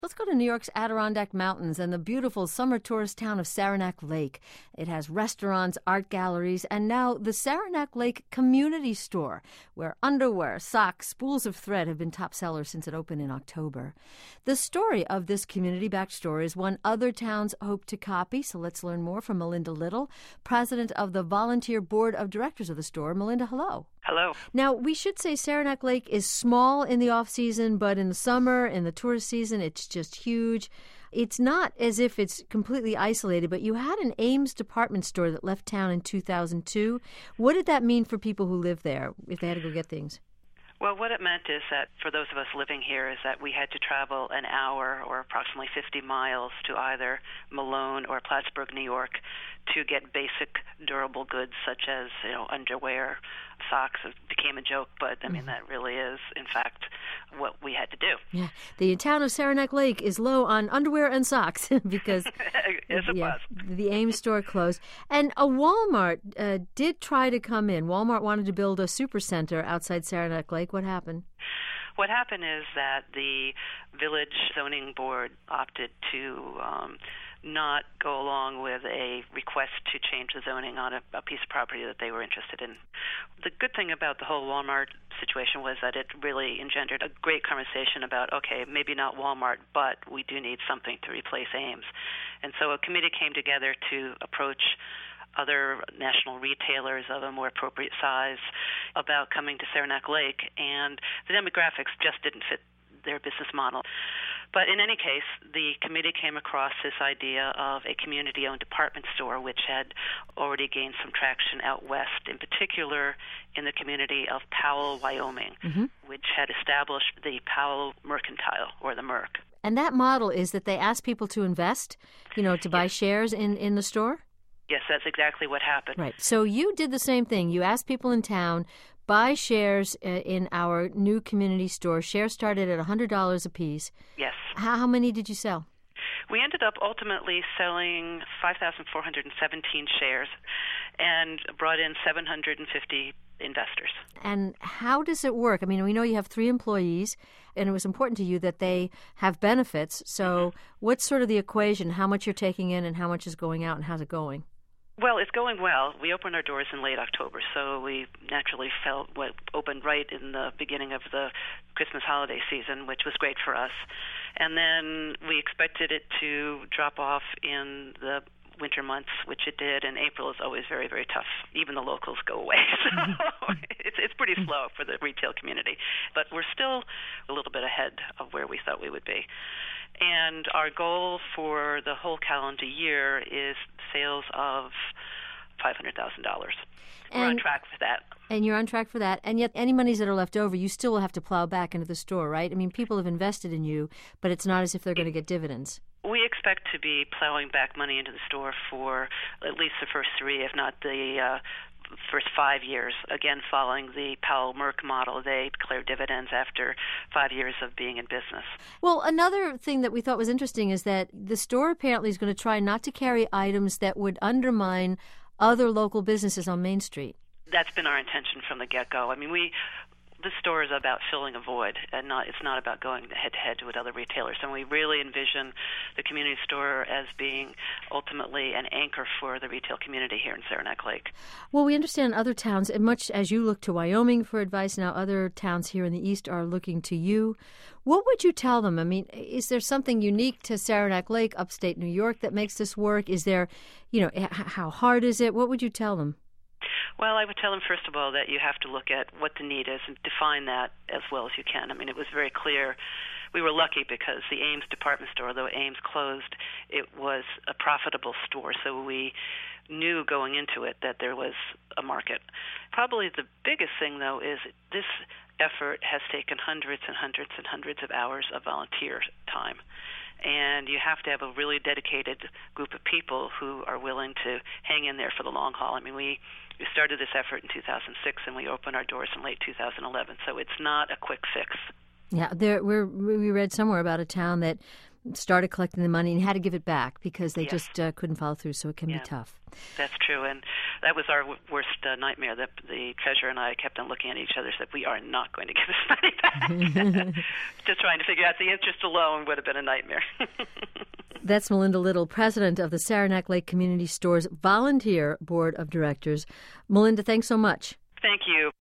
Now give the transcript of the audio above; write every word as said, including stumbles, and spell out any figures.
Let's go to New York's Adirondack Mountains and the beautiful summer tourist town of Saranac Lake. It has restaurants, art galleries, and now the Saranac Lake Community Store, where underwear, socks, spools of thread have been top sellers since it opened in October. The story of this community-backed store is one other towns hope to copy, so let's learn more from Melinda Little, president of the volunteer board of directors of the store. Melinda, hello. Hello. Now, we should say Saranac Lake is small in the off-season, but in the summer, in the tourist season, it's just huge. It's not as if it's completely isolated, but you had an Ames department store that left town in two thousand two. What did that mean for people who live there if they had to go get things? Well, what it meant is that for those of us living here is that we had to travel an hour or approximately fifty miles to either Malone or Plattsburgh, New York, to get basic durable goods such as, you know, underwear, socks. It became a joke, but I mean, that really is, in fact, what we had to do. Yeah. The town of Saranac Lake is low on underwear and socks because yes, it yeah, was. The Ames store closed. And a Walmart uh, did try to come in. Walmart wanted to build a supercenter outside Saranac Lake. What happened? What happened is that the village zoning board opted to um, not go along with a request to change the zoning on a, a piece of property that they were interested in. The good thing about the whole Walmart situation was that it really engendered a great conversation about, okay, maybe not Walmart, but we do need something to replace Ames. And so a committee came together to approach other national retailers of a more appropriate size about coming to Saranac Lake, and the demographics just didn't fit their business model. But in any case, the committee came across this idea of a community-owned department store, which had already gained some traction out west, in particular in the community of Powell, Wyoming, mm-hmm. which had established the Powell Mercantile, or the Merc. And that model is that they ask people to invest, you know, to buy yes. shares in, in the store? Yes, that's exactly what happened. Right. So you did the same thing. You asked people in town, buy shares uh, in our new community store. Shares started at one hundred dollars a piece. Yes. How, how many did you sell? We ended up ultimately selling five thousand four hundred seventeen shares and brought in seven hundred fifty investors. And how does it work? I mean, we know you have three employees, and it was important to you that they have benefits. So mm-hmm. what's sort of the equation, how much you're taking in and how much is going out, and how's it going? Well, it's going well. We opened our doors in late October, so we naturally felt what opened right in the beginning of the Christmas holiday season, which was great for us. And then we expected it to drop off in the winter months, which it did, and April is always very, very tough. Even the locals go away, so it's it's pretty slow for the retail community. But we're still a little bit ahead of where we thought we would be. And our goal for the whole calendar year is sales of five hundred thousand dollars. We're on track for that. And you're on track for that. And yet any monies that are left over, you still will have to plow back into the store, right? I mean, people have invested in you, but it's not as if they're going to get dividends. We expect to be plowing back money into the store for at least the first three, if not the uh, first five years. Again, following the Powell Merc model, they declare dividends after five years of being in business. Well, another thing that we thought was interesting is that the store apparently is going to try not to carry items that would undermine other local businesses on Main Street. That's been our intention from the get-go. I mean, we... This store is about filling a void, and not it's not about going head-to-head with other retailers. And we really envision the community store as being ultimately an anchor for the retail community here in Saranac Lake. Well, we understand other towns, and much as you look to Wyoming for advice, now other towns here in the East are looking to you. What would you tell them? I mean, is there something unique to Saranac Lake, upstate New York, that makes this work? Is there, you know, how hard is it? What would you tell them? Well, I would tell them, first of all, that you have to look at what the need is and define that as well as you can. I mean, it was very clear. We were lucky because the Ames department store, though Ames closed, it was a profitable store, so we knew going into it that there was a market. Probably the biggest thing, though, is this effort has taken hundreds and hundreds and hundreds of hours of volunteer time. And you have to have a really dedicated group of people who are willing to hang in there for the long haul. I mean, we, we started this effort in two thousand six, and we opened our doors in late two thousand eleven, so it's not a quick fix. Yeah, there we're, we read somewhere about a town that started collecting the money and had to give it back because they yes. just uh, couldn't follow through, so it can yeah. be tough. That's true, and that was our w- worst uh, nightmare. The, the treasurer and I kept on looking at each other and said, we are not going to give this money back. Just trying to figure out the interest alone would have been a nightmare. That's Melinda Little, president of the Saranac Lake Community Store's Volunteer Board of Directors. Melinda, thanks so much. Thank you.